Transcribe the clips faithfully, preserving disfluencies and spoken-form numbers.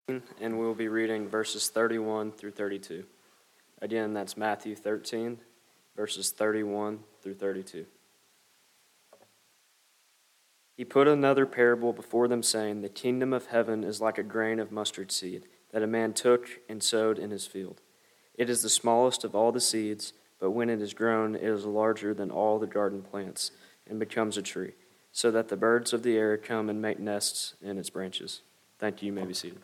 And we'll be reading verses thirty-one through thirty-two. Again, that's Matthew thirteen, verses thirty-one through thirty-two. He put another parable before them, saying, The kingdom of heaven is like a grain of mustard seed that a man took and sowed in his field. It is the smallest of all the seeds, but when it is grown, it is larger than all the garden plants and becomes a tree, so that the birds of the air come and make nests in its branches. Thank you. You may be seated.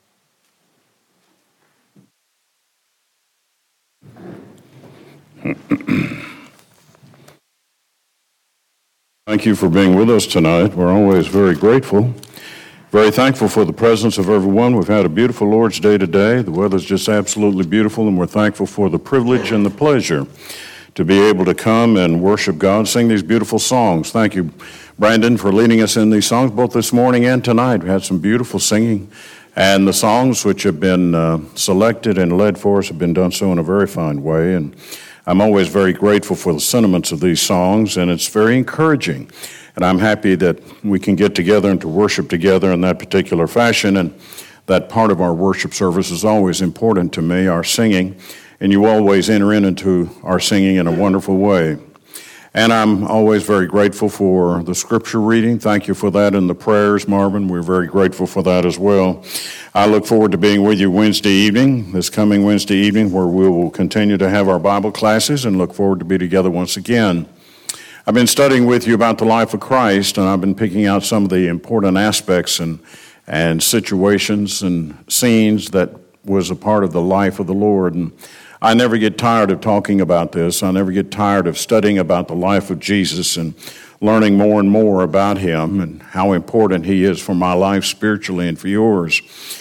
Thank you for being with us tonight. We're always very grateful, very thankful for the presence of everyone. We've had a beautiful Lord's Day today. The weather's just absolutely beautiful, and we're thankful for the privilege and the pleasure to be able to come and worship God, sing these beautiful songs. Thank you, Brandon, for leading us in these songs, both this morning and tonight. We had some beautiful singing, and the songs which have been uh, selected and led for us have been done so in a very fine way, and I'm always very grateful for the sentiments of these songs, and it's very encouraging. And I'm happy that we can get together and to worship together in that particular fashion, and that part of our worship service is always important to me, our singing, and you always enter into our singing in a wonderful way. And I'm always very grateful for the scripture reading. Thank you for that, and the prayers, Marvin. We're very grateful for that as well. I look forward to being with you Wednesday evening, this coming Wednesday evening, where we will continue to have our Bible classes and look forward to be together once again. I've been studying with you about the life of Christ, and I've been picking out some of the important aspects and, and situations and scenes that was a part of the life of the Lord. And I never get tired of talking about this. I never get tired of studying about the life of Jesus and learning more and more about him and how important he is for my life spiritually and for yours.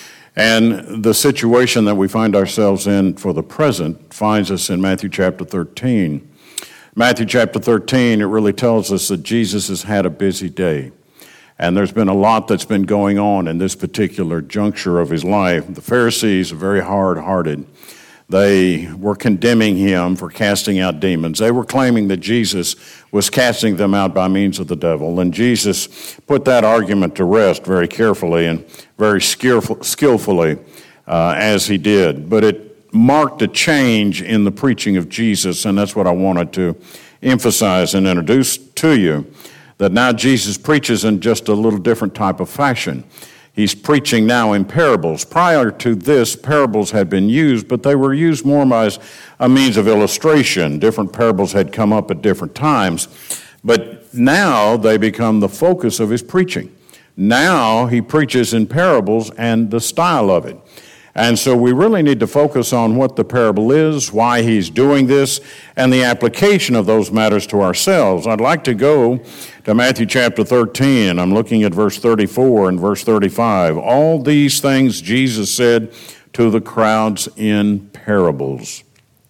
And the situation that we find ourselves in for the present finds us in Matthew chapter thirteen. Matthew chapter thirteen, it really tells us that Jesus has had a busy day. And there's been a lot that's been going on in this particular juncture of his life. The Pharisees are very hard-hearted. They were condemning him for casting out demons. They were claiming that Jesus was casting them out by means of the devil. And Jesus put that argument to rest very carefully and very skillful, skillfully uh, as he did. But it marked a change in the preaching of Jesus, and that's what I wanted to emphasize and introduce to you, that now Jesus preaches in just a little different type of fashion. He's preaching now in parables. Prior to this, parables had been used, but they were used more as a means of illustration. Different parables had come up at different times, but now they become the focus of his preaching. Now he preaches in parables and the style of it. And so we really need to focus on what the parable is, why he's doing this, and the application of those matters to ourselves. I'd like to go to Matthew chapter thirteen. I'm looking at verse thirty-four and verse thirty-five. All these things Jesus said to the crowds in parables.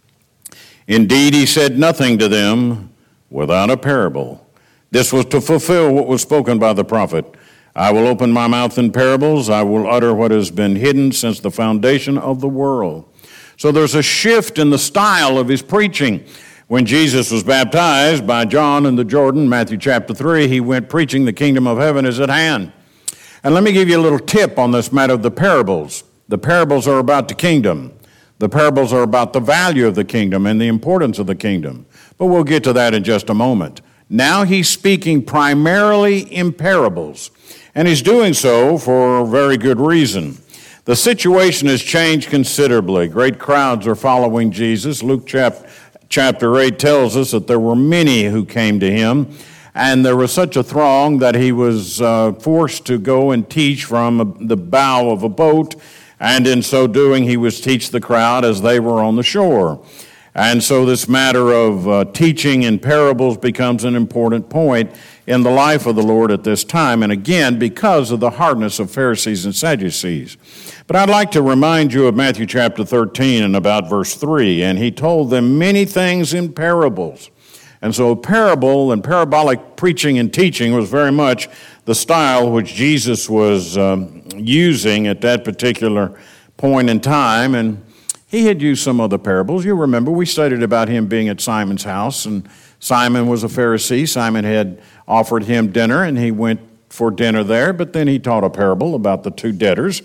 Indeed, he said nothing to them without a parable. This was to fulfill what was spoken by the prophet. I will open my mouth in parables. I will utter what has been hidden since the foundation of the world. So there's a shift in the style of his preaching. When Jesus was baptized by John in the Jordan, Matthew chapter three, he went preaching the kingdom of heaven is at hand. And let me give you a little tip on this matter of the parables. The parables are about the kingdom. The parables are about the value of the kingdom and the importance of the kingdom. But we'll get to that in just a moment. Now he's speaking primarily in parables. And he's doing so for a very good reason. The situation has changed considerably. Great crowds are following Jesus. Luke chap- chapter eight tells us that there were many who came to him, and there was such a throng that he was uh, forced to go and teach from a, the bow of a boat, and in so doing he was teach the crowd as they were on the shore. And so this matter of uh, teaching in parables becomes an important point in the life of the Lord at this time, and again, because of the hardness of Pharisees and Sadducees. But I'd like to remind you of Matthew chapter thirteen and about verse three, and he told them many things in parables. And so parable and parabolic preaching and teaching was very much the style which Jesus was um, using at that particular point in time, and he had used some other parables. You remember, we studied about him being at Simon's house, and Simon was a Pharisee. Simon had offered him dinner, and he went for dinner there, but then he taught a parable about the two debtors.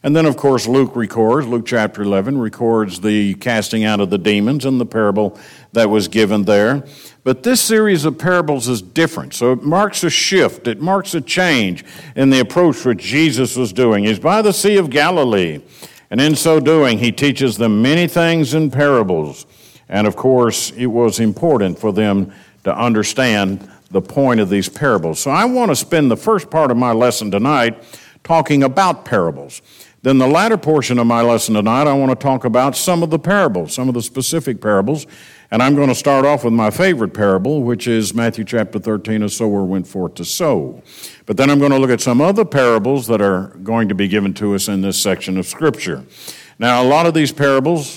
And then, of course, Luke records, Luke chapter eleven records the casting out of the demons and the parable that was given there. But this series of parables is different. So it marks a shift. It marks a change in the approach which Jesus was doing. He's by the Sea of Galilee. And in so doing, he teaches them many things in parables. And, of course, it was important for them to understand the point of these parables. So I want to spend the first part of my lesson tonight talking about parables. Then the latter portion of my lesson tonight, I want to talk about some of the parables, some of the specific parables. And I'm going to start off with my favorite parable, which is Matthew chapter thirteen, a sower went forth to sow. But then I'm going to look at some other parables that are going to be given to us in this section of Scripture. Now, a lot of these parables,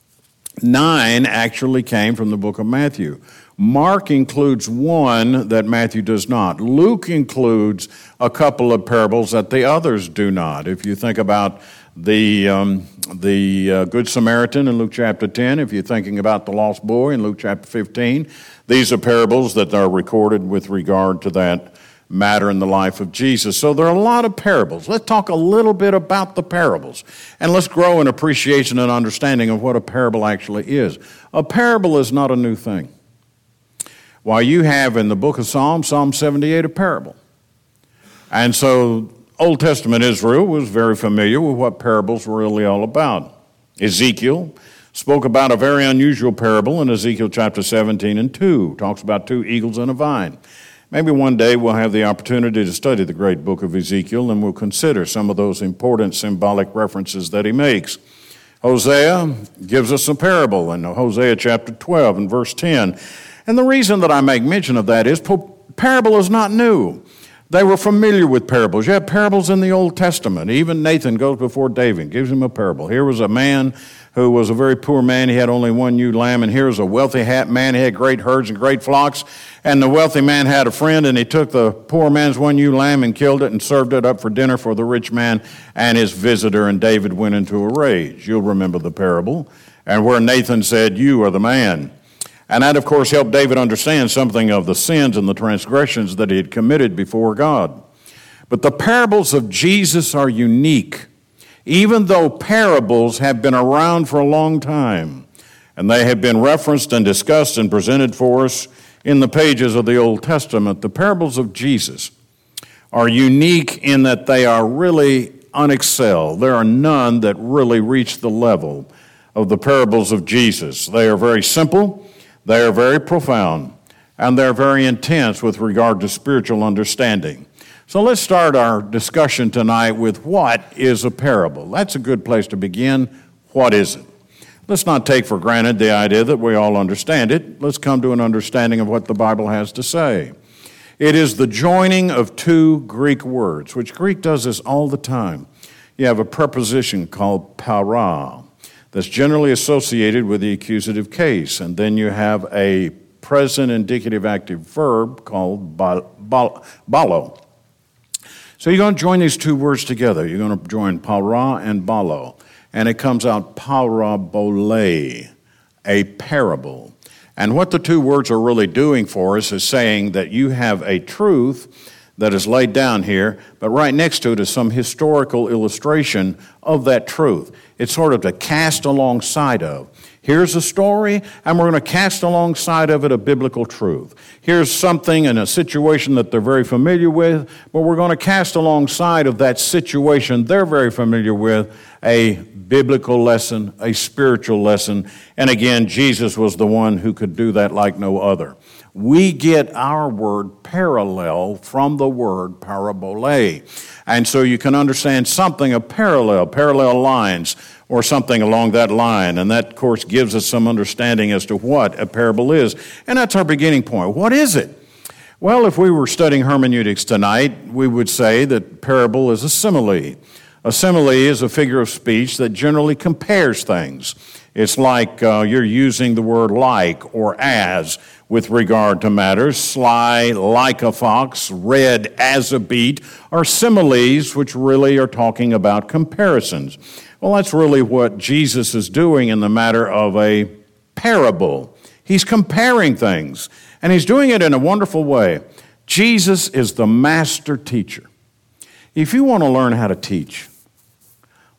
nine actually came from the book of Matthew. Mark includes one that Matthew does not. Luke includes a couple of parables that the others do not. If you think about the um, the uh, Good Samaritan in Luke chapter ten, if you're thinking about the lost boy in Luke chapter fifteen, these are parables that are recorded with regard to that matter in the life of Jesus. So there are a lot of parables. Let's talk a little bit about the parables, and let's grow in appreciation and understanding of what a parable actually is. A parable is not a new thing. While you have in the book of Psalms, Psalm seventy-eight, a parable. And so Old Testament Israel was very familiar with what parables were really all about. Ezekiel spoke about a very unusual parable in Ezekiel chapter seventeen and two. Talks about two eagles and a vine. Maybe one day we'll have the opportunity to study the great book of Ezekiel, and we'll consider some of those important symbolic references that he makes. Hosea gives us a parable in Hosea chapter twelve and verse ten. And the reason that I make mention of that is parable is not new. They were familiar with parables. You have parables in the Old Testament. Even Nathan goes before David, gives him a parable. Here was a man who was a very poor man. He had only one ewe lamb. And here was a wealthy man. He had great herds and great flocks. And the wealthy man had a friend, and he took the poor man's one ewe lamb and killed it and served it up for dinner for the rich man and his visitor. And David went into a rage. You'll remember the parable. And where Nathan said, "You are the man." And that, of course, helped David understand something of the sins and the transgressions that he had committed before God. But the parables of Jesus are unique, even though parables have been around for a long time, and they have been referenced and discussed and presented for us in the pages of the Old Testament. The parables of Jesus are unique in that they are really unexcelled. There are none that really reach the level of the parables of Jesus. They are very simple. They are very profound, and they're very intense with regard to spiritual understanding. So let's start our discussion tonight with what is a parable. That's a good place to begin. What is it? Let's not take for granted the idea that we all understand it. Let's come to an understanding of what the Bible has to say. It is the joining of two Greek words, which Greek does this all the time. You have a preposition called para, that's generally associated with the accusative case. And then you have a present indicative active verb called balo. So you're going to join these two words together. You're going to join para and balo. And it comes out parabole, a parable. And what the two words are really doing for us is saying that you have a truth that is laid down here, but right next to it is some historical illustration of that truth. It's sort of to cast alongside of. Here's a story, and we're going to cast alongside of it a biblical truth. Here's something in a situation that they're very familiar with, but we're going to cast alongside of that situation they're very familiar with a biblical lesson, a spiritual lesson. And again, Jesus was the one who could do that like no other. We get our word parallel from the word parabole. And so you can understand something of parallel, parallel lines, or something along that line. And that, of course, gives us some understanding as to what a parable is. And that's our beginning point. What is it? Well, if we were studying hermeneutics tonight, we would say that parable is a simile. A simile is a figure of speech that generally compares things. It's like uh, you're using the word like or as with regard to matters. Sly, like a fox, red as a beet, are similes which really are talking about comparisons. Well, that's really what Jesus is doing in the matter of a parable. He's comparing things, and he's doing it in a wonderful way. Jesus is the master teacher. If you want to learn how to teach,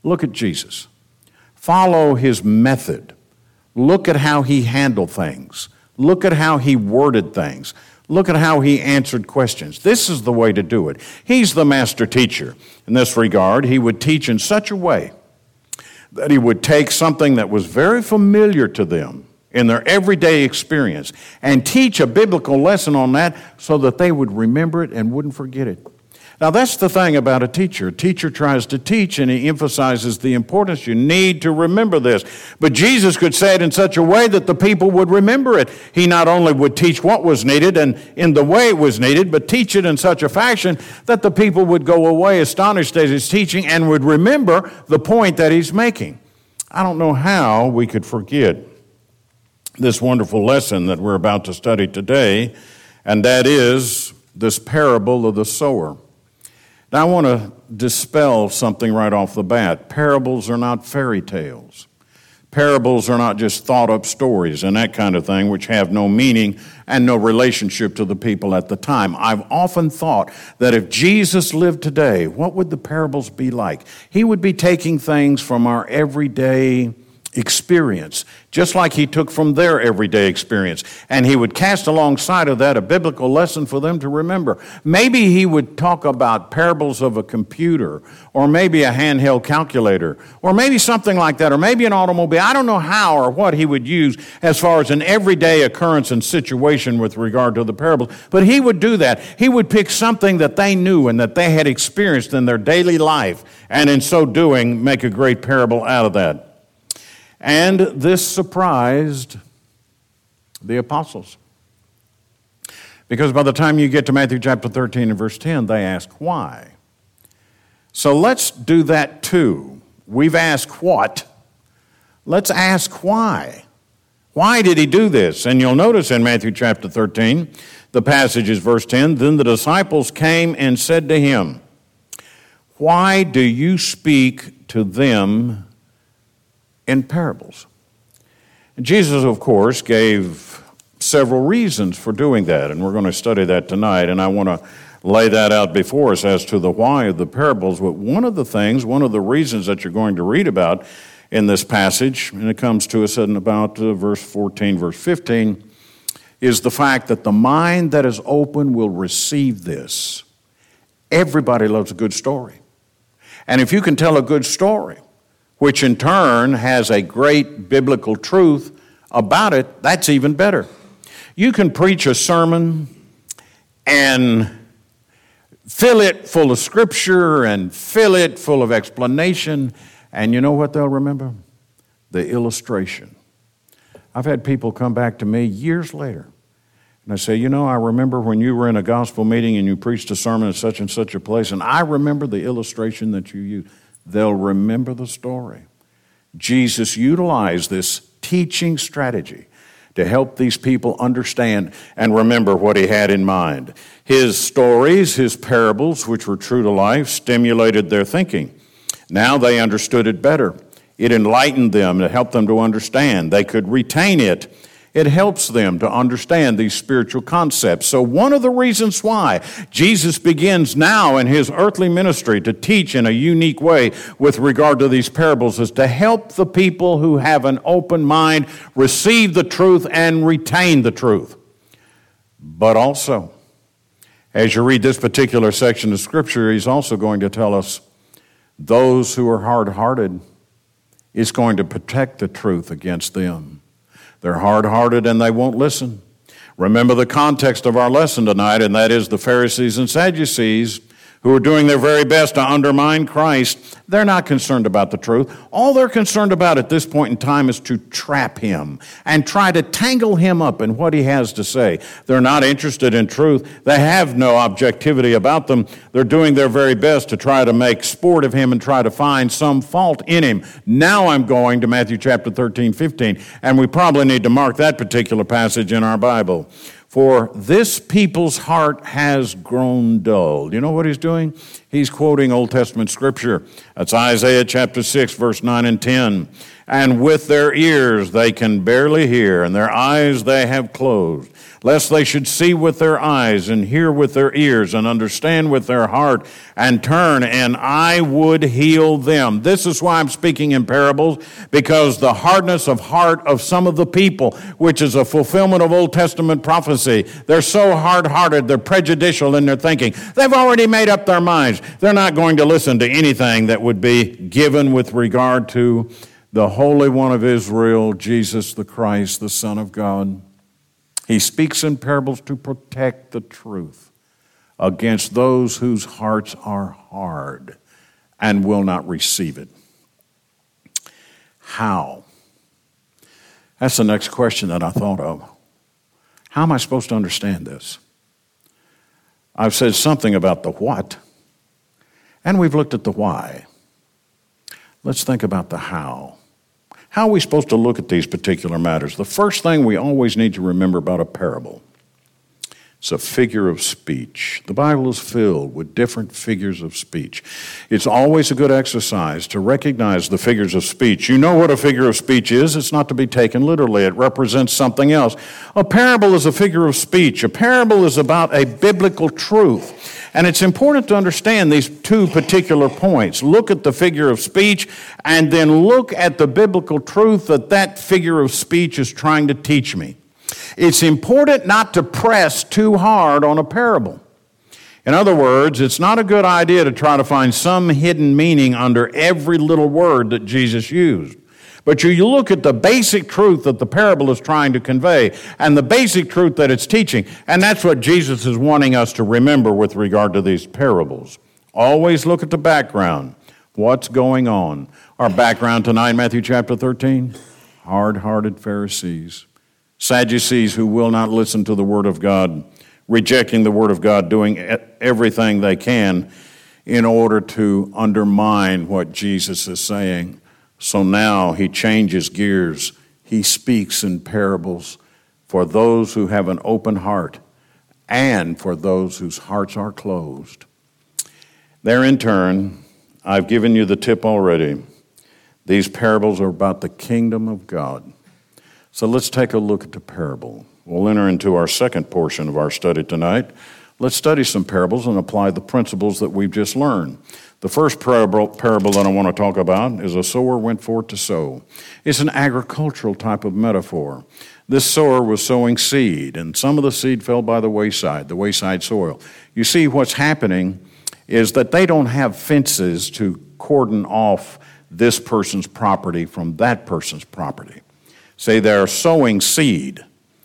Look at Jesus. Follow his method. Look at how he handled things. Look at how he worded things. Look at how he answered questions. This is the way to do it. He's the master teacher. In this regard, he would teach in such a way that he would take something that was very familiar to them in their everyday experience and teach a biblical lesson on that so that they would remember it and wouldn't forget it. Now, that's the thing about a teacher. A teacher tries to teach, and he emphasizes the importance. You need to remember this. But Jesus could say it in such a way that the people would remember it. He not only would teach what was needed and in the way it was needed, but teach it in such a fashion that the people would go away astonished at his teaching and would remember the point that he's making. I don't know how we could forget this wonderful lesson that we're about to study today, and that is this parable of the sower. Now, I want to dispel something right off the bat. Parables are not fairy tales. Parables are not just thought-up stories and that kind of thing, which have no meaning and no relationship to the people at the time. I've often thought that if Jesus lived today, what would the parables be like? He would be taking things from our everyday experience, just like he took from their everyday experience. And he would cast alongside of that a biblical lesson for them to remember. Maybe he would talk about parables of a computer, or maybe a handheld calculator, or maybe something like that, or maybe an automobile. I don't know how or what he would use as far as an everyday occurrence and situation with regard to the parables, but he would do that. He would pick something that they knew and that they had experienced in their daily life, and in so doing, make a great parable out of that. And this surprised the apostles. Because by the time you get to Matthew chapter thirteen and verse ten, they ask why. So let's do that too. We've asked what. Let's ask why. Why did he do this? And you'll notice in Matthew chapter thirteen, the passage is verse ten, then the disciples came and said to him, why do you speak to them in parables? And Jesus, of course, gave several reasons for doing that, and we're going to study that tonight, and I want to lay that out before us as to the why of the parables. But one of the things, one of the reasons that you're going to read about in this passage, and it comes to us in about uh, verse fourteen, verse fifteen, is the fact that the mind that is open will receive this. Everybody loves a good story. And if you can tell a good story, which in turn has a great biblical truth about it, that's even better. You can preach a sermon and fill it full of scripture and fill it full of explanation, and you know what they'll remember? The illustration. I've had people come back to me years later, and I say, you know, I remember when you were in a gospel meeting and you preached a sermon at such and such a place, and I remember the illustration that you used. They'll remember the story. Jesus utilized this teaching strategy to help these people understand and remember what he had in mind. His stories, his parables, which were true to life, stimulated their thinking. Now they understood it better. It enlightened them. It helped them to understand. They could retain it. It helps them to understand these spiritual concepts. So one of the reasons why Jesus begins now in his earthly ministry to teach in a unique way with regard to these parables is to help the people who have an open mind receive the truth and retain the truth. But also, as you read this particular section of Scripture, he's also going to tell us those who are hard-hearted is going to protect the truth against them. They're hard-hearted and they won't listen. Remember the context of our lesson tonight, and that is the Pharisees and Sadducees who are doing their very best to undermine Christ. They're not concerned about the truth. All they're concerned about at this point in time is to trap him and try to tangle him up in what he has to say. They're not interested in truth. They have no objectivity about them. They're doing their very best to try to make sport of him and try to find some fault in him. Now I'm going to Matthew chapter thirteen, fifteen, and we probably need to mark that particular passage in our Bible. For this people's heart has grown dull. You know what he's doing? He's quoting Old Testament scripture. That's Isaiah chapter six, verse nine and ten. And with their ears they can barely hear, and their eyes they have closed, lest they should see with their eyes and hear with their ears and understand with their heart and turn, and I would heal them. This is why I'm speaking in parables, because the hardness of heart of some of the people, which is a fulfillment of Old Testament prophecy, they're so hard-hearted, they're prejudicial in their thinking. They've already made up their minds. They're not going to listen to anything that would be given with regard to the Holy One of Israel, Jesus the Christ, the Son of God. He speaks in parables to protect the truth against those whose hearts are hard and will not receive it. How? That's the next question that I thought of. How am I supposed to understand this? I've said something about the what, and we've looked at the why. Let's think about the how. How are we supposed to look at these particular matters? The first thing we always need to remember about a parable, it's a figure of speech. The Bible is filled with different figures of speech. It's always a good exercise to recognize the figures of speech. You know what a figure of speech is. It's not to be taken literally. It represents something else. A parable is a figure of speech. A parable is about a biblical truth. And it's important to understand these two particular points. Look at the figure of speech, and then look at the biblical truth that that figure of speech is trying to teach me. It's important not to press too hard on a parable. In other words, it's not a good idea to try to find some hidden meaning under every little word that Jesus used. But you, you look at the basic truth that the parable is trying to convey and the basic truth that it's teaching, and that's what Jesus is wanting us to remember with regard to these parables. Always look at the background. What's going on? Our background tonight, Matthew chapter thirteen, hard-hearted Pharisees, Sadducees who will not listen to the Word of God, rejecting the Word of God, doing everything they can in order to undermine what Jesus is saying. So now he changes gears. He speaks in parables for those who have an open heart and for those whose hearts are closed. There in turn, I've given you the tip already. These parables are about the kingdom of God. So let's take a look at the parable. We'll enter into our second portion of our study tonight. Let's study some parables and apply the principles that we've just learned. The first parable, parable that I want to talk about is a sower went forth to sow. It's an agricultural type of metaphor. This sower was sowing seed, and some of the seed fell by the wayside, the wayside soil. You see, what's happening is that they don't have fences to cordon off this person's property from that person's property. Say they're sowing seed,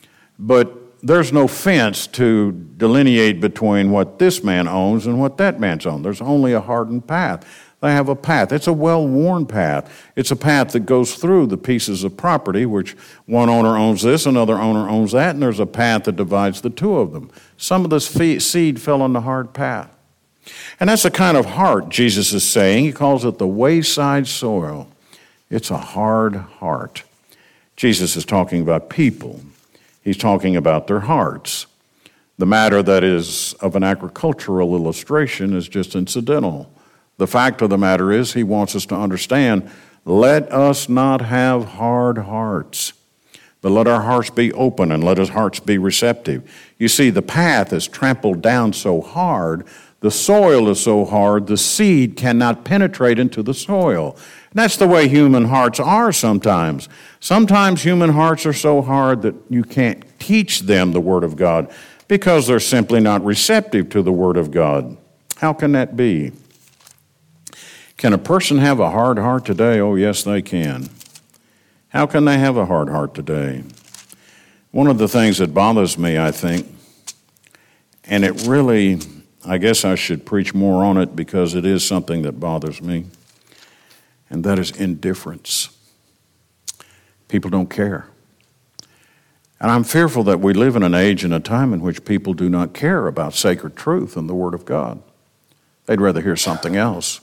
but there's no fence to delineate between what this man owns and what that man's owns. There's only a hardened path. They have a path. It's a well-worn path. It's a path that goes through the pieces of property, which one owner owns this, another owner owns that, and there's a path that divides the two of them. Some of this seed fell on the hard path. And that's the kind of heart Jesus is saying. He calls it the wayside soil. It's a hard heart. Jesus is talking about people. He's talking about their hearts. The matter that is of an agricultural illustration is just incidental. The fact of the matter is he wants us to understand, let us not have hard hearts, but let our hearts be open and let our hearts be receptive. You see, the path is trampled down so hard, the soil is so hard, the seed cannot penetrate into the soil. And that's the way human hearts are sometimes. Sometimes human hearts are so hard that you can't teach them the Word of God because they're simply not receptive to the Word of God. How can that be? Can a person have a hard heart today? Oh, yes, they can. How can they have a hard heart today? One of the things that bothers me, I think, and it really, I guess I should preach more on it because it is something that bothers me, and that is indifference. People don't care. And I'm fearful that we live in an age and a time in which people do not care about sacred truth and the Word of God. They'd rather hear something else.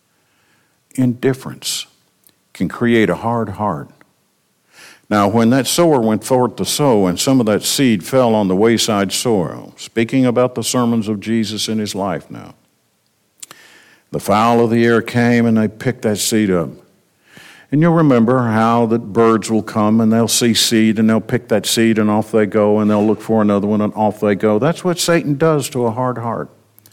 Indifference can create a hard heart. Now, when that sower went forth to sow and some of that seed fell on the wayside soil, speaking about the sermons of Jesus in his life now, The fowl of the air came and they picked that seed up. And you'll remember how that birds will come and they'll see seed and they'll pick that seed and off they go and they'll look for another one and off they go. That's what Satan does to a hard heart.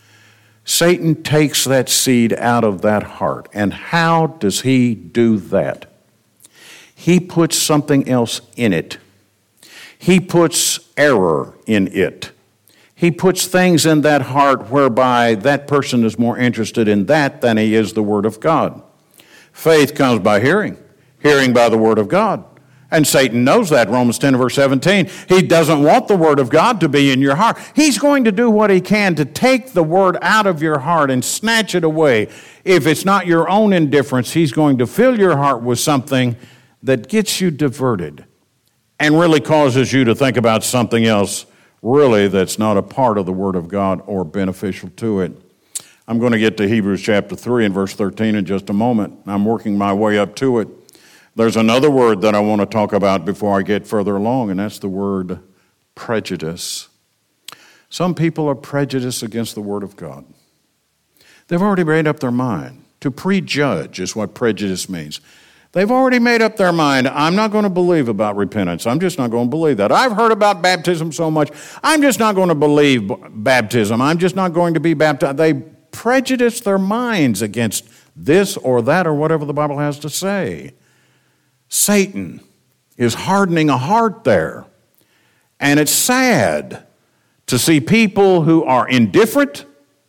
Satan takes that seed out of that heart. And how does he do that? He puts something else in it. He puts error in it. He puts things in that heart whereby that person is more interested in that than he is the Word of God. Faith comes by hearing, hearing by the Word of God. And Satan knows that, Romans ten, verse seventeen. He doesn't want the Word of God to be in your heart. He's going to do what he can to take the Word out of your heart and snatch it away. If it's not your own indifference, he's going to fill your heart with something that gets you diverted and really causes you to think about something else, really, that's not a part of the Word of God or beneficial to it. I'm going to get to Hebrews chapter three and verse thirteen in just a moment. I'm working my way up to it. There's another word that I want to talk about before I get further along, and that's the word prejudice. Some people are prejudiced against the Word of God. They've already made up their mind. To prejudge is what prejudice means. They've already made up their mind, I'm not going to believe about repentance. I'm just not going to believe that. I've heard about baptism so much, I'm just not going to believe baptism. I'm just not going to be baptized. They prejudice their minds against this or that or whatever the Bible has to say. Satan is hardening a heart there. And it's sad to see people who are indifferent,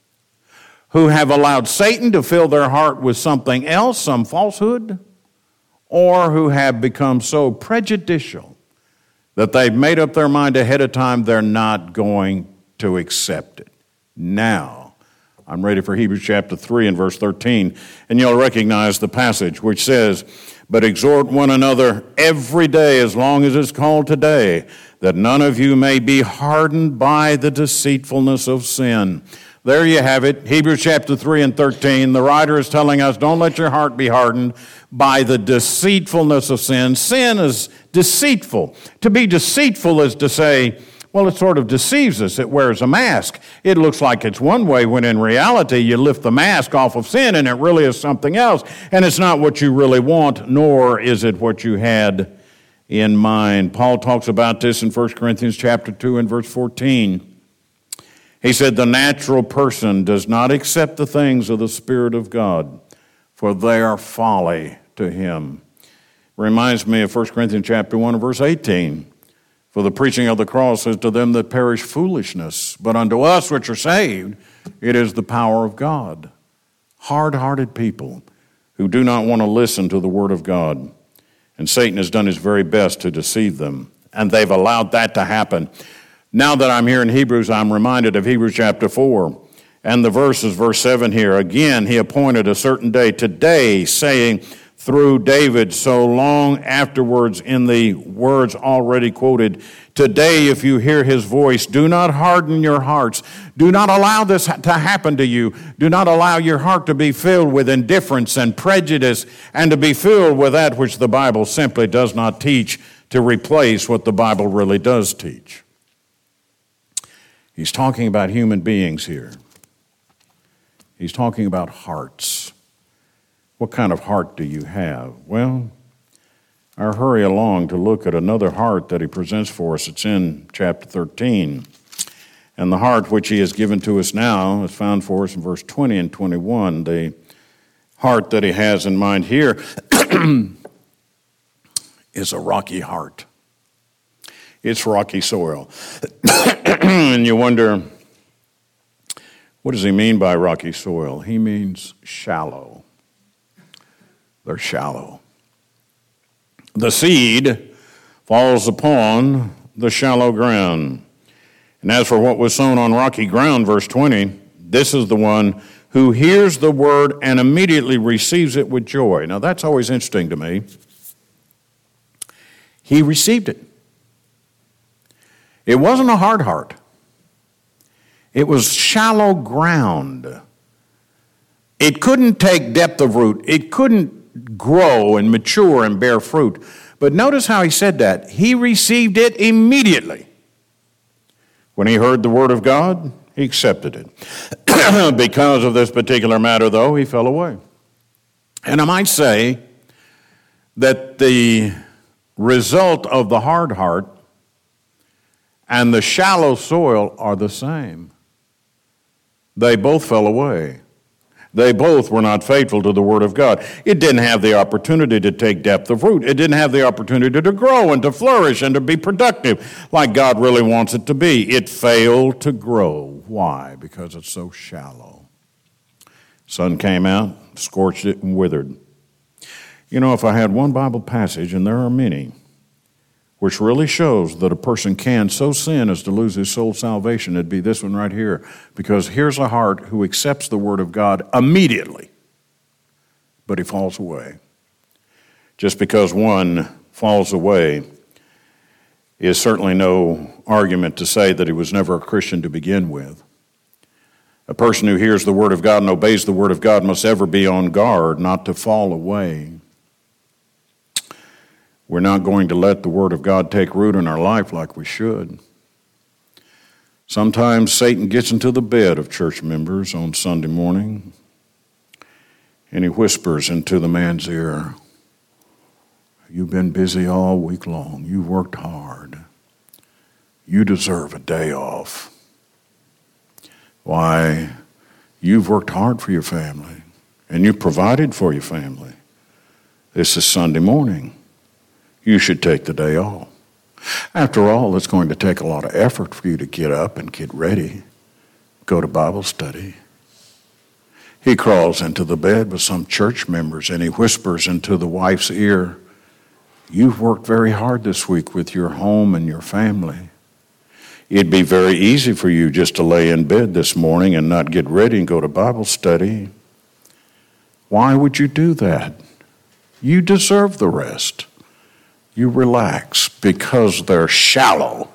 who have allowed Satan to fill their heart with something else, some falsehood, or who have become so prejudicial that they've made up their mind ahead of time they're not going to accept it. Now, I'm ready for Hebrews chapter three and verse thirteen, and you'll recognize the passage which says, "But exhort one another every day as long as it's called today, that none of you may be hardened by the deceitfulness of sin." There you have it, Hebrews chapter three and thirteen. The writer is telling us, don't let your heart be hardened by the deceitfulness of sin. Sin is deceitful. To be deceitful is to say, well, it sort of deceives us. It wears a mask. It looks like it's one way when in reality you lift the mask off of sin and it really is something else. And it's not what you really want, nor is it what you had in mind. Paul talks about this in First Corinthians chapter two and verse fourteen. He said, the natural person does not accept the things of the Spirit of God, for they are folly to him. Reminds me of First Corinthians chapter one and verse eighteen. For the preaching of the cross is to them that perish foolishness, but unto us which are saved, it is the power of God. Hard-hearted people who do not want to listen to the Word of God. And Satan has done his very best to deceive them, and they've allowed that to happen. Now that I'm here in Hebrews, I'm reminded of Hebrews chapter four, and the verse is verse seven here. Again, he appointed a certain day, today, saying, through David so long afterwards in the words already quoted, today if you hear his voice, do not harden your hearts. Do not allow this to happen to you. Do not allow your heart to be filled with indifference and prejudice and to be filled with that which the Bible simply does not teach, to replace what the Bible really does teach. He's talking about human beings here. He's talking about hearts. What kind of heart do you have? Well, I'll hurry along to look at another heart that he presents for us. It's in chapter thirteen. And the heart which he has given to us now is found for us in verse twenty and twenty-one. The heart that he has in mind here is a rocky heart. It's rocky soil. And you wonder, what does he mean by rocky soil? He means shallow. They're shallow. The seed falls upon the shallow ground. And as for what was sown on rocky ground, verse twenty, this is the one who hears the word and immediately receives it with joy. Now that's always interesting to me. He received it. It wasn't a hard heart. It was shallow ground. It couldn't take depth of root. It couldn't grow and mature and bear fruit. But notice how he said that. He received it immediately. When he heard the word of God, He accepted it. Because of this particular matter, though, he fell away. And I might say that the result of the hard heart and the shallow soil are the same. They both fell away. They both were not faithful to the Word of God. It didn't have the opportunity to take depth of root. It didn't have the opportunity to grow and to flourish and to be productive like God really wants it to be. It failed to grow. Why? Because it's so shallow. Sun came out, scorched it, and withered. You know, if I had one Bible passage, and there are many, which really shows that a person can so sin as to lose his soul's salvation, it'd be this one right here. Because here's a heart who accepts the Word of God immediately, but he falls away. Just because one falls away is certainly no argument to say that he was never a Christian to begin with. A person who hears the Word of God and obeys the Word of God must ever be on guard not to fall away. We're not going to let the Word of God take root in our life like we should. Sometimes Satan gets into the bed of church members on Sunday morning, and he whispers into the man's ear, "You've been busy all week long. You've worked hard. You deserve a day off. Why, you've worked hard for your family, and you've provided for your family. This is Sunday morning. You should take the day off. After all, it's going to take a lot of effort for you to get up and get ready, go to Bible study." He crawls into the bed with some church members and he whispers into the wife's ear, "You've worked very hard this week with your home and your family. It'd be very easy for you just to lay in bed this morning and not get ready and go to Bible study. Why would you do that? You deserve the rest. You relax because they're shallow.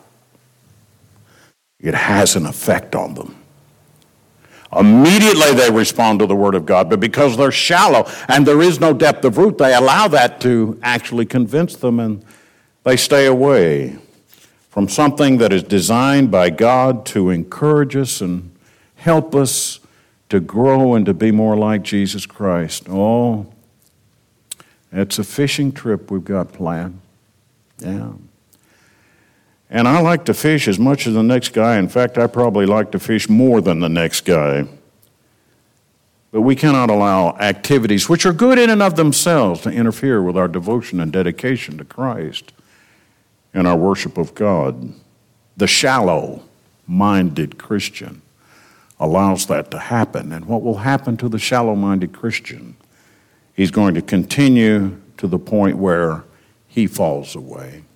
It has an effect on them. Immediately they respond to the Word of God, but because they're shallow and there is no depth of root, they allow that to actually convince them, and they stay away from something that is designed by God to encourage us and help us to grow and to be more like Jesus Christ. Oh, it's a fishing trip we've got planned. Yeah. And I like to fish as much as the next guy. In fact, I probably like to fish more than the next guy. But we cannot allow activities which are good in and of themselves to interfere with our devotion and dedication to Christ and our worship of God. The shallow-minded Christian allows that to happen. And what will happen to the shallow-minded Christian? He's going to continue to the point where he falls away.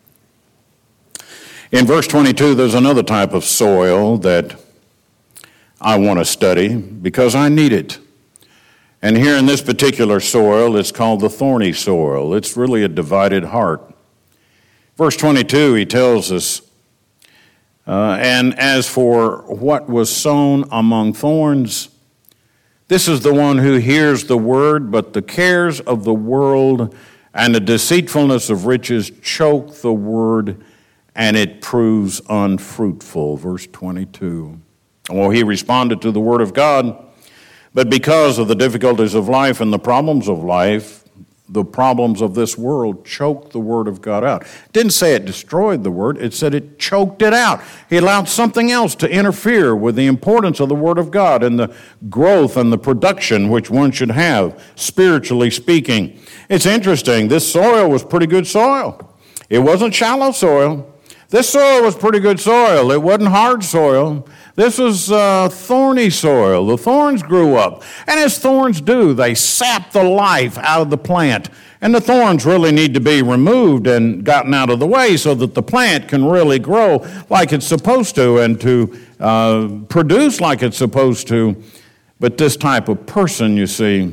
In verse twenty-two, there's another type of soil that I want to study because I need it. And here in this particular soil, it's called the thorny soil. It's really a divided heart. Verse twenty-two, he tells us, uh, and as for what was sown among thorns, this is the one who hears the word, but the cares of the world and the deceitfulness of riches choke the word, and it proves unfruitful. Verse twenty-two. Well, he responded to the Word of God, but because of the difficulties of life and the problems of life, the problems of this world choked the Word of God out. It didn't say it destroyed the Word, it said it choked it out. He allowed something else to interfere with the importance of the Word of God and the growth and the production which one should have, spiritually speaking. It's interesting, this soil was pretty good soil. It wasn't shallow soil. This soil was pretty good soil. It wasn't hard soil. This was uh, thorny soil. The thorns grew up. And as thorns do, they sap the life out of the plant. And the thorns really need to be removed and gotten out of the way so that the plant can really grow like it's supposed to and to uh, produce like it's supposed to. But this type of person, you see,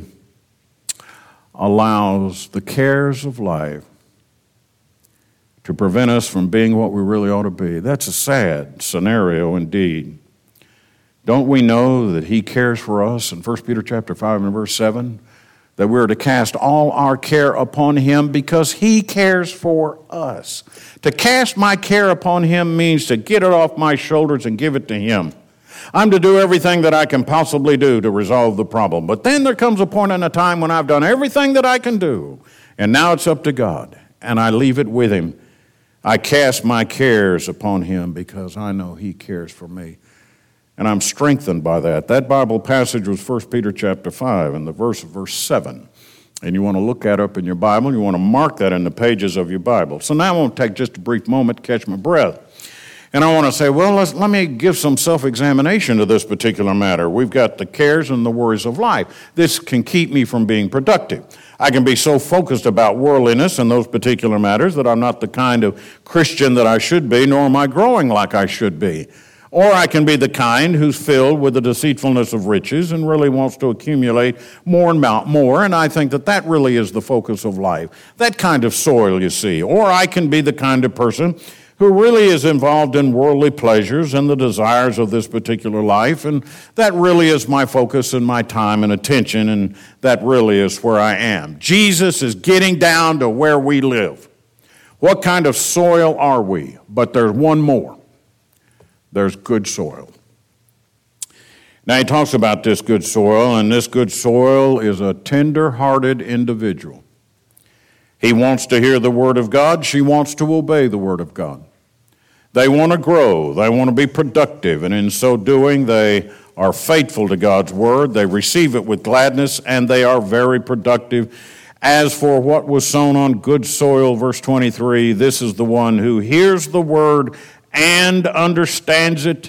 allows the cares of life to prevent us from being what we really ought to be. That's a sad scenario indeed. Don't we know that he cares for us in First Peter chapter five and verse seven? That we're to cast all our care upon him because he cares for us. To cast my care upon him means to get it off my shoulders and give it to him. I'm to do everything that I can possibly do to resolve the problem. But then there comes a point in a time when I've done everything that I can do, and now it's up to God, and I leave it with Him. I cast my cares upon Him because I know He cares for me. And I'm strengthened by that. That Bible passage was First Peter chapter five, and the verse of verse seven. And you want to look that up in your Bible, and you want to mark that in the pages of your Bible. So now I want to take just a brief moment to catch my breath. And I want to say, well, let's, let me give some self-examination to this particular matter. We've got the cares and the worries of life. This can keep me from being productive. I can be so focused about worldliness and those particular matters that I'm not the kind of Christian that I should be, nor am I growing like I should be. Or I can be the kind who's filled with the deceitfulness of riches and really wants to accumulate more and more, and I think that that really is the focus of life. That kind of soil, you see. Or I can be the kind of person who really is involved in worldly pleasures and the desires of this particular life, and that really is my focus and my time and attention, and that really is where I am. Jesus is getting down to where we live. What kind of soil are we? But there's one more. There's good soil. Now he talks about this good soil, and this good soil is a tender-hearted individual. He wants to hear the Word of God. She wants to obey the Word of God. They want to grow. They want to be productive, and in so doing, they are faithful to God's Word. They receive it with gladness, and they are very productive. As for what was sown on good soil, verse twenty-three, this is the one who hears the Word and understands it.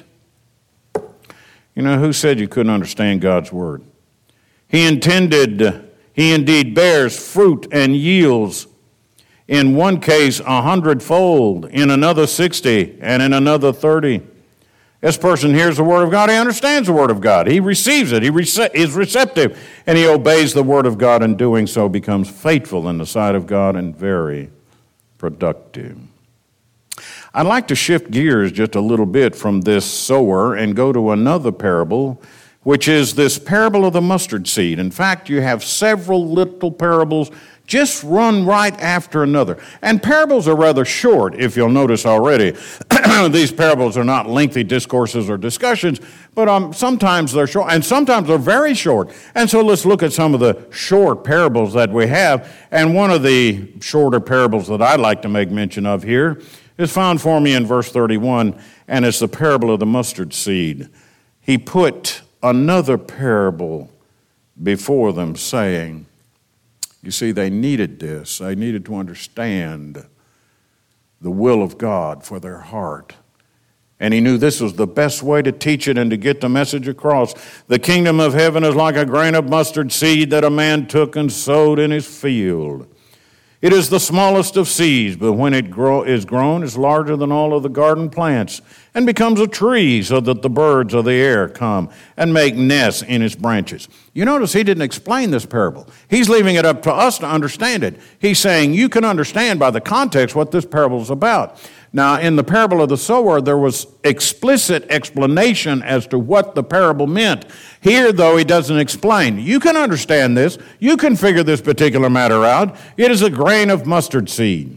You know, who said you couldn't understand God's Word? He intended, he indeed bears fruit and yields, in one case a hundredfold, in another sixty, and in another thirty. This person hears the Word of God, he understands the Word of God, he receives it, he rece- is receptive, and he obeys the Word of God, and doing so becomes faithful in the sight of God and very productive. I'd like to shift gears just a little bit from this sower and go to another parable, which is this parable of the mustard seed. In fact, you have several little parables just run right after another. And parables are rather short, if you'll notice already. These parables are not lengthy discourses or discussions, but um, sometimes they're short, and sometimes they're very short. And so let's look at some of the short parables that we have. And one of the shorter parables that I'd like to make mention of here is found for me in verse thirty-one, and it's the parable of the mustard seed. He put another parable before them, saying, you see, they needed this. They needed to understand the will of God for their heart. And he knew this was the best way to teach it and to get the message across. The kingdom of heaven is like a grain of mustard seed that a man took and sowed in his field. It is the smallest of seeds, but when it grow, is grown, it's larger than all of the garden plants and becomes a tree so that the birds of the air come and make nests in its branches. You notice he didn't explain this parable. He's leaving it up to us to understand it. He's saying you can understand by the context what this parable is about. Now, in the parable of the sower, there was explicit explanation as to what the parable meant. Here, though, he doesn't explain. You can understand this. You can figure this particular matter out. It is a grain of mustard seed.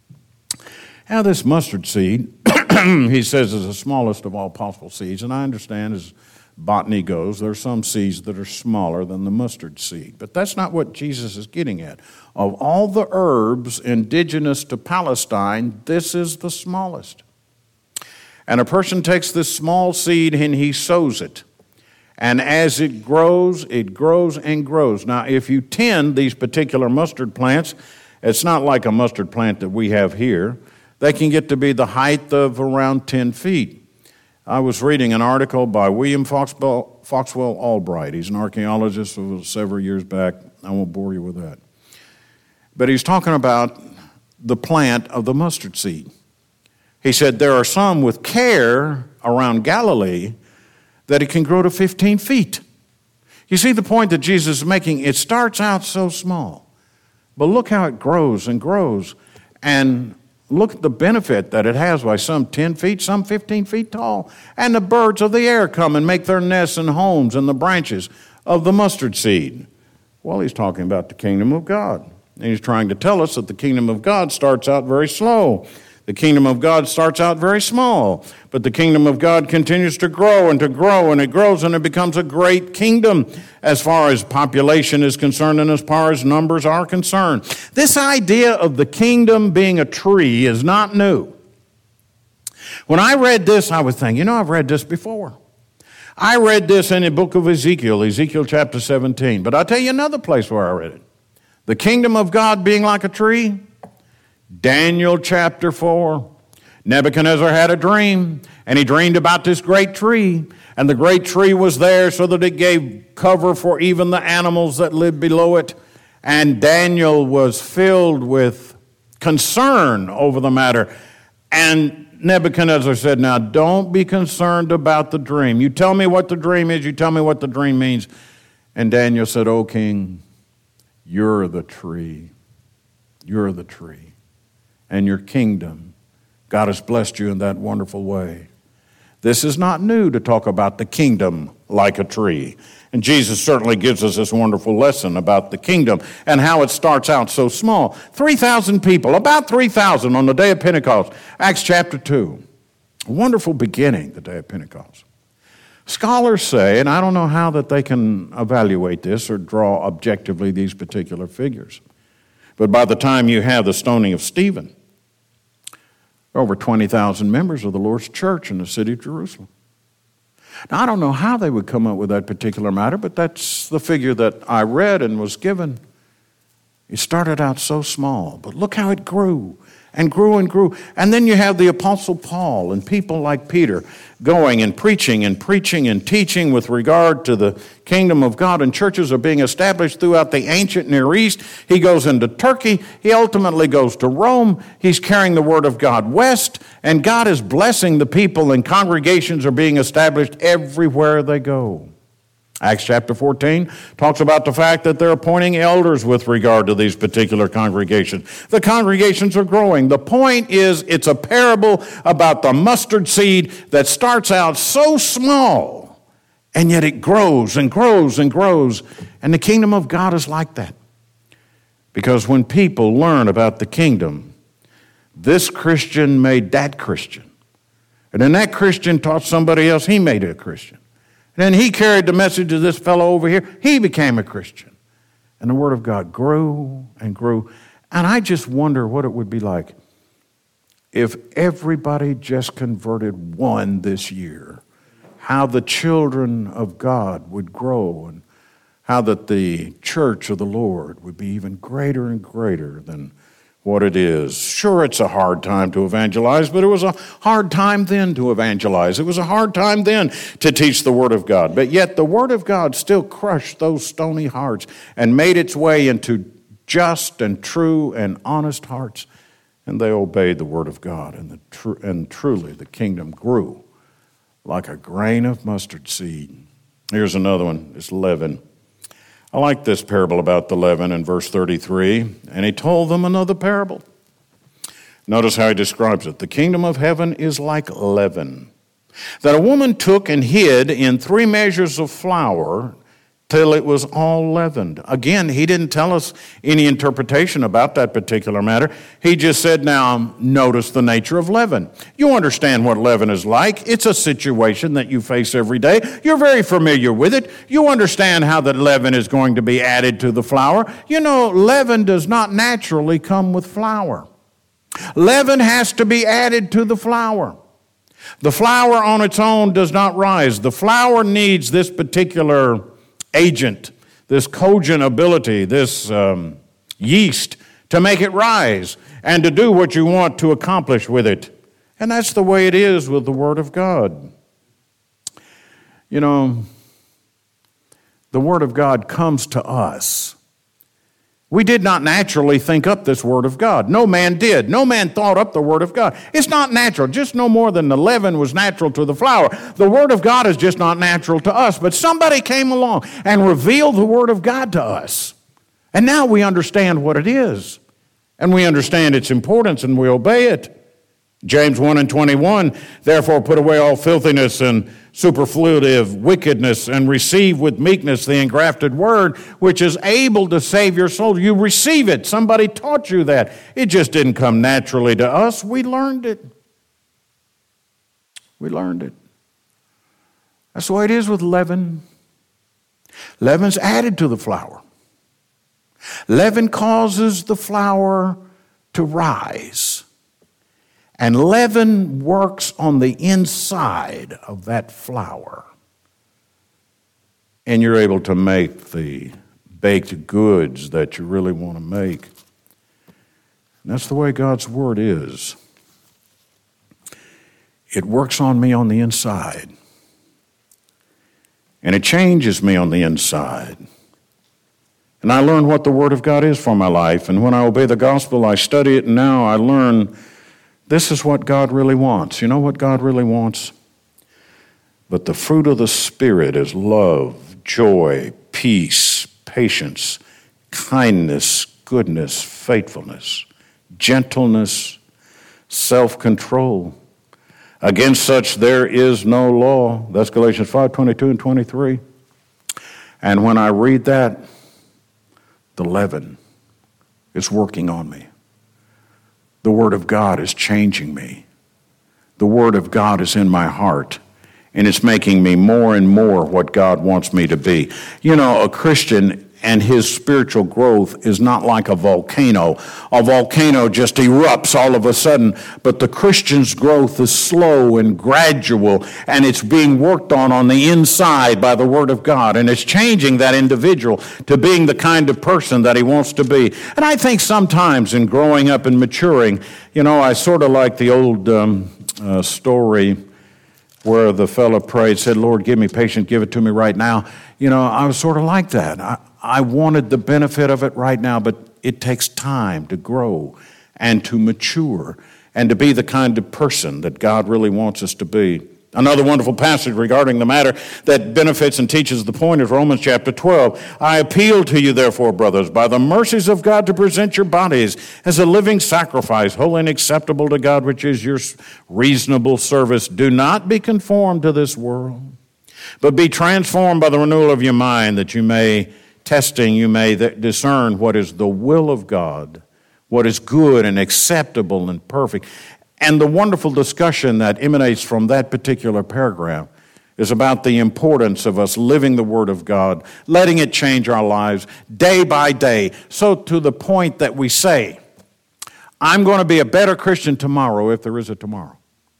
Now, this mustard seed, he says, is the smallest of all possible seeds. And I understand as botany goes, there are some seeds that are smaller than the mustard seed. But that's not what Jesus is getting at. Of all the herbs indigenous to Palestine, this is the smallest. And a person takes this small seed and he sows it. And as it grows, it grows and grows. Now, if you tend these particular mustard plants, it's not like a mustard plant that we have here. They can get to be the height of around ten feet. I was reading an article by William Foxwell, Foxwell Albright. He's an archaeologist who was several years back. I won't bore you with that. But he's talking about the plant of the mustard seed. He said there are some with care around Galilee that it can grow to fifteen feet. You see the point that Jesus is making? It starts out so small, but look how it grows and grows, and look at the benefit that it has by some ten feet, some fifteen feet tall. And the birds of the air come and make their nests and homes in the branches of the mustard seed. Well, he's talking about the kingdom of God. And he's trying to tell us that the kingdom of God starts out very slow. The kingdom of God starts out very small, but the kingdom of God continues to grow and to grow, and it grows, and it becomes a great kingdom as far as population is concerned and as far as numbers are concerned. This idea of the kingdom being a tree is not new. When I read this, I was thinking, you know, I've read this before. I read this in the book of Ezekiel, Ezekiel chapter seventeen. But I'll tell you another place where I read it. The kingdom of God being like a tree, Daniel chapter four. Nebuchadnezzar had a dream, and he dreamed about this great tree. And the great tree was there so that it gave cover for even the animals that lived below it. And Daniel was filled with concern over the matter. And Nebuchadnezzar said, now don't be concerned about the dream. You tell me what the dream is, you tell me what the dream means. And Daniel said, O king, you're the tree. You're the tree. And your kingdom, God has blessed you in that wonderful way. This is not new to talk about the kingdom like a tree. And Jesus certainly gives us this wonderful lesson about the kingdom and how it starts out so small. three thousand people, about three thousand on the day of Pentecost. Acts chapter two. A wonderful beginning, the day of Pentecost. Scholars say, and I don't know how that they can evaluate this or draw objectively these particular figures, but by the time you have the stoning of Stephen, over twenty thousand members of the Lord's church in the city of Jerusalem. Now, I don't know how they would come up with that particular matter, but that's the figure that I read and was given. It started out so small, but look how it grew and grew and grew. And then you have the Apostle Paul and people like Peter going and preaching and preaching and teaching with regard to the kingdom of God. And churches are being established throughout the ancient Near East. He goes into Turkey. He ultimately goes to Rome. He's carrying the word of God west. And God is blessing the people, and congregations are being established everywhere they go. Acts chapter fourteen talks about the fact that they're appointing elders with regard to these particular congregations. The congregations are growing. The point is, it's a parable about the mustard seed that starts out so small, and yet it grows and grows and grows. And the kingdom of God is like that. Because when people learn about the kingdom, this Christian made that Christian. And then that Christian taught somebody else, he made it a Christian. Then he carried the message of this fellow over here. He became a Christian. And the Word of God grew and grew. And I just wonder what it would be like if everybody just converted one this year. How the children of God would grow, and how that the church of the Lord would be even greater and greater than what it is. Sure, it's a hard time to evangelize, but it was a hard time then to evangelize. It was a hard time then to teach the Word of God. But yet the Word of God still crushed those stony hearts and made its way into just and true and honest hearts. And they obeyed the Word of God, and, the tr- and truly the kingdom grew like a grain of mustard seed. Here's another one. It's leaven. I like this parable about the leaven in verse thirty-three. And he told them another parable. Notice how he describes it. The kingdom of heaven is like leaven, that a woman took and hid in three measures of flour till it was all leavened. Again, he didn't tell us any interpretation about that particular matter. He just said, now, notice the nature of leaven. You understand what leaven is like. It's a situation that you face every day. You're very familiar with it. You understand how that leaven is going to be added to the flour. You know, leaven does not naturally come with flour. Leaven has to be added to the flour. The flour on its own does not rise. The flour needs this particular agent, this cogent ability, this um, yeast to make it rise and to do what you want to accomplish with it. And that's the way it is with the Word of God. You know, the Word of God comes to us. We did not naturally think up this Word of God. No man did. No man thought up the Word of God. It's not natural, just no more than the leaven was natural to the flour. The Word of God is just not natural to us. But somebody came along and revealed the Word of God to us. And now we understand what it is. And we understand its importance, and we obey it. James one and twenty-one, therefore put away all filthiness and superfluitive wickedness and receive with meekness the engrafted word, which is able to save your soul. You receive it. Somebody taught you that. It just didn't come naturally to us. We learned it. We learned it. That's the way it is with leaven. Leaven's added to the flour. Leaven causes the flour to rise. And leaven works on the inside of that flour. And you're able to make the baked goods that you really want to make. And that's the way God's Word is. It works on me on the inside. And it changes me on the inside. And I learn what the Word of God is for my life. And when I obey the gospel, I study it, and now I learn this is what God really wants. You know what God really wants? But the fruit of the Spirit is love, joy, peace, patience, kindness, goodness, faithfulness, gentleness, self-control. Against such there is no law. That's Galatians five, twenty-two and twenty-three. And when I read that, the leaven is working on me. The Word of God is changing me. The Word of God is in my heart, and it's making me more and more what God wants me to be. You know, a Christian and his spiritual growth is not like a volcano. A volcano just erupts all of a sudden, but the Christian's growth is slow and gradual, and it's being worked on on the inside by the Word of God, and it's changing that individual to being the kind of person that he wants to be. And I think sometimes in growing up and maturing, you know, I sort of like the old um, uh, story where the fellow prayed, said, Lord, give me patience, give it to me right now. You know, I was sort of like that. I, I wanted the benefit of it right now, but it takes time to grow and to mature and to be the kind of person that God really wants us to be. Another wonderful passage regarding the matter that benefits and teaches the point is Romans chapter twelve. I appeal to you, therefore, brothers, by the mercies of God, to present your bodies as a living sacrifice, holy and acceptable to God, which is your reasonable service. Do not be conformed to this world, but be transformed by the renewal of your mind, that you may, testing, you may discern what is the will of God, what is good and acceptable and perfect. And the wonderful discussion that emanates from that particular paragraph is about the importance of us living the Word of God, letting it change our lives day by day, so to the point that we say, I'm going to be a better Christian tomorrow, if there is a tomorrow,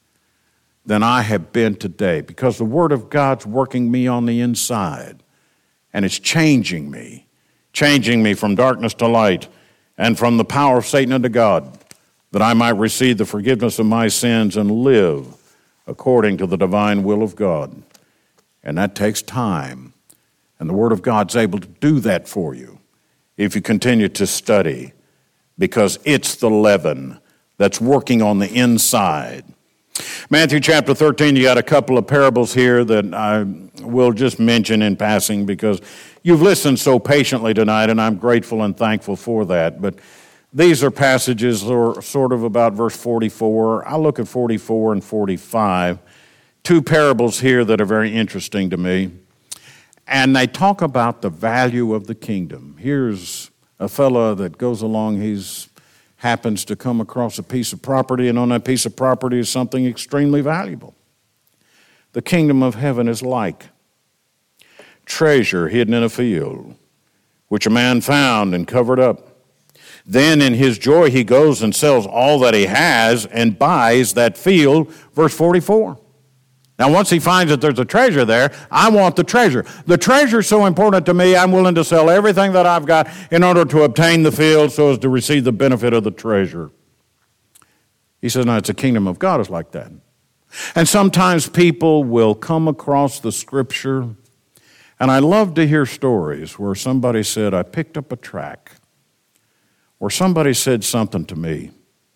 than I have been today, because the Word of God's working me on the inside, and it's changing me, changing me from darkness to light and from the power of Satan unto God, that I might receive the forgiveness of my sins and live according to the divine will of God. And that takes time. And the Word of God's able to do that for you if you continue to study, because it's the leaven that's working on the inside. Matthew chapter thirteen, you got a couple of parables here that I will just mention in passing because you've listened so patiently tonight, and I'm grateful and thankful for that. But these are passages that are sort of about verse forty-four. I'll look at forty-four and forty-five. Two parables here that are very interesting to me. And they talk about the value of the kingdom. Here's a fellow that goes along, he's happens to come across a piece of property, and on that piece of property is something extremely valuable. The kingdom of heaven is like treasure hidden in a field, which a man found and covered up. Then in his joy he goes and sells all that he has and buys that field. Verse forty-four. Now once he finds that there's a treasure there, I want the treasure. The treasure is so important to me, I'm willing to sell everything that I've got in order to obtain the field so as to receive the benefit of the treasure. He says, no, it's the kingdom of God is like that. And sometimes people will come across the scripture, and I love to hear stories where somebody said, I picked up a tract, or somebody said something to me,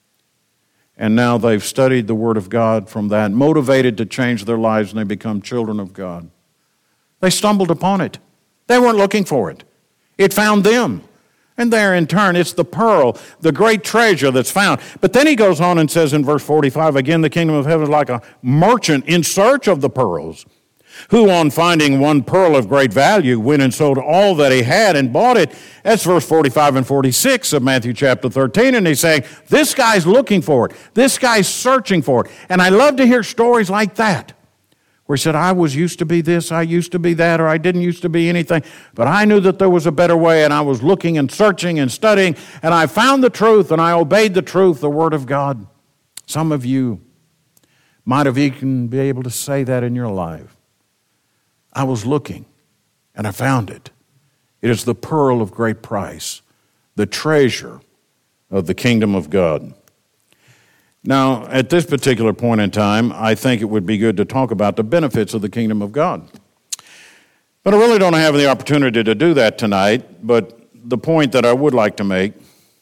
and now they've studied the Word of God from that, motivated to change their lives, and they become children of God. They stumbled upon it. They weren't looking for it. It found them. And there in turn, it's the pearl, the great treasure that's found. But then he goes on and says in verse forty-five, again, the kingdom of heaven is like a merchant in search of the pearls, who on finding one pearl of great value went and sold all that he had and bought it. That's verse forty-five and forty-six of Matthew chapter thirteen. And he's saying, this guy's looking for it. This guy's searching for it. And I love to hear stories like that, where he said, I was used to be this, I used to be that, or I didn't used to be anything, but I knew that there was a better way, and I was looking and searching and studying, and I found the truth, and I obeyed the truth, the Word of God. Some of you might have even be able to say that in your life. I was looking, and I found it. It is the pearl of great price, the treasure of the kingdom of God. Now, at this particular point in time, I think it would be good to talk about the benefits of the kingdom of God. But I really don't have the opportunity to do that tonight, but the point that I would like to make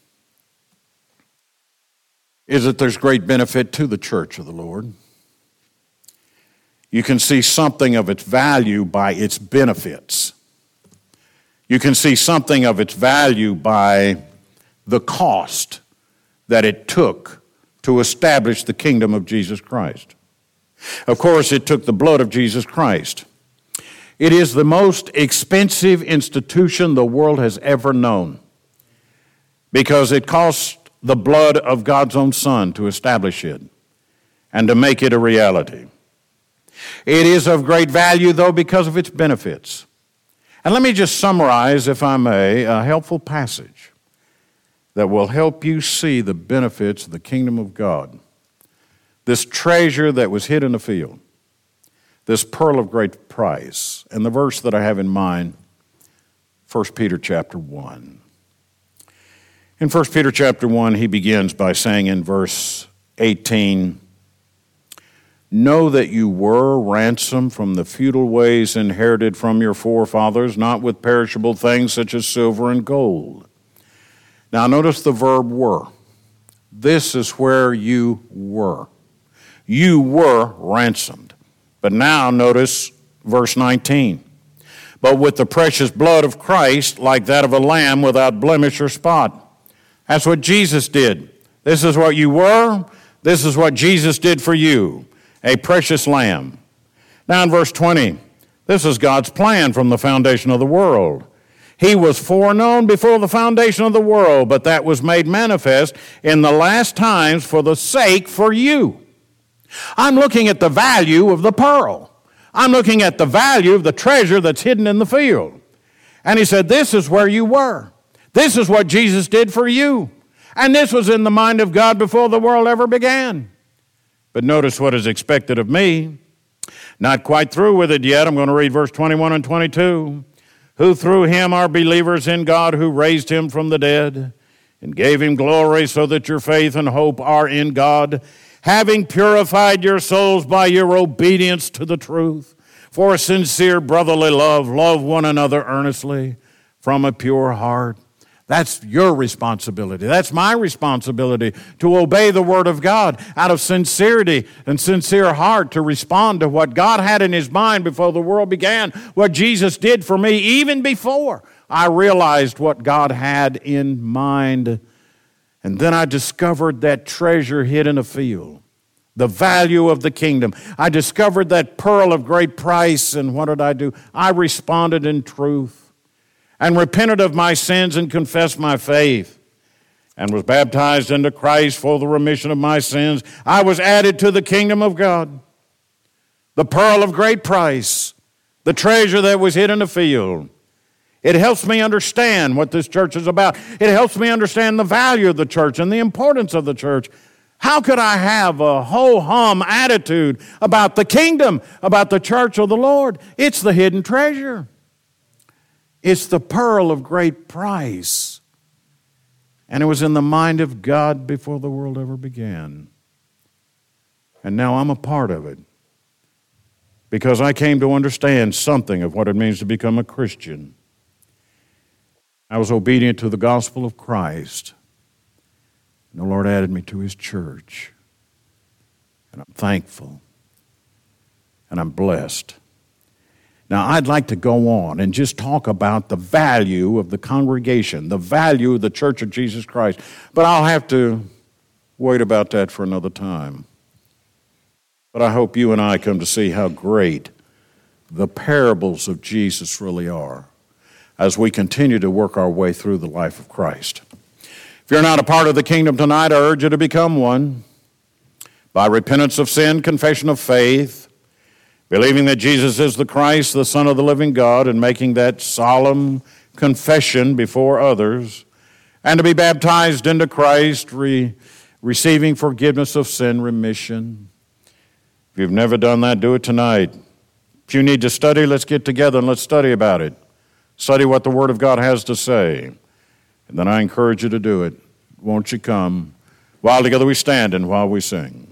is that there's great benefit to the church of the Lord. You can see something of its value by its benefits. You can see something of its value by the cost that it took to establish the kingdom of Jesus Christ. Of course, it took the blood of Jesus Christ. It is the most expensive institution the world has ever known, because it cost the blood of God's own Son to establish it and to make it a reality. It is of great value, though, because of its benefits. And let me just summarize, if I may, a helpful passage that will help you see the benefits of the kingdom of God. This treasure that was hid in the field, this pearl of great price. And the verse that I have in mind, First Peter chapter one. In First Peter chapter one, he begins by saying in verse eighteen, know that you were ransomed from the futile ways inherited from your forefathers, not with perishable things such as silver and gold. Now notice the verb were. This is where you were. You were ransomed. But now notice verse nineteen. But with the precious blood of Christ, like that of a lamb without blemish or spot. That's what Jesus did. This is what you were. This is what Jesus did for you. A precious lamb. Now in verse twenty, this is God's plan from the foundation of the world. He was foreknown before the foundation of the world, but that was made manifest in the last times for the sake for you. I'm looking at the value of the pearl. I'm looking at the value of the treasure that's hidden in the field. And he said, this is where you were. This is what Jesus did for you. And this was in the mind of God before the world ever began. But notice what is expected of me. Not quite through with it yet. I'm going to read verse twenty-one and twenty-two. Who through him are believers in God, who raised him from the dead and gave him glory, so that your faith and hope are in God, having purified your souls by your obedience to the truth. For a sincere brotherly love, love one another earnestly from a pure heart. That's your responsibility. That's my responsibility, to obey the Word of God out of sincerity and sincere heart, to respond to what God had in His mind before the world began, what Jesus did for me even before I realized what God had in mind. And then I discovered that treasure hid in a field, the value of the kingdom. I discovered that pearl of great price, and what did I do? I responded in truth and repented of my sins and confessed my faith and was baptized into Christ for the remission of my sins. I was added to the kingdom of God, the pearl of great price, the treasure that was hid in the field. It helps me understand what this church is about. It helps me understand the value of the church and the importance of the church. How could I have a ho-hum attitude about the kingdom, about the church of the Lord? It's the hidden treasure. It's the pearl of great price. And it was in the mind of God before the world ever began. And now I'm a part of it, because I came to understand something of what it means to become a Christian. I was obedient to the gospel of Christ. And the Lord added me to His church. And I'm thankful. And I'm blessed. Now, I'd like to go on and just talk about the value of the congregation, the value of the Church of Jesus Christ, but I'll have to wait about that for another time. But I hope you and I come to see how great the parables of Jesus really are as we continue to work our way through the life of Christ. If you're not a part of the kingdom tonight, I urge you to become one by repentance of sin, confession of faith, believing that Jesus is the Christ, the Son of the living God, and making that solemn confession before others, and to be baptized into Christ, re- receiving forgiveness of sin, remission. If you've never done that, do it tonight. If you need to study, let's get together and let's study about it. Study what the Word of God has to say. And then I encourage you to do it. Won't you come? While together we stand and while we sing.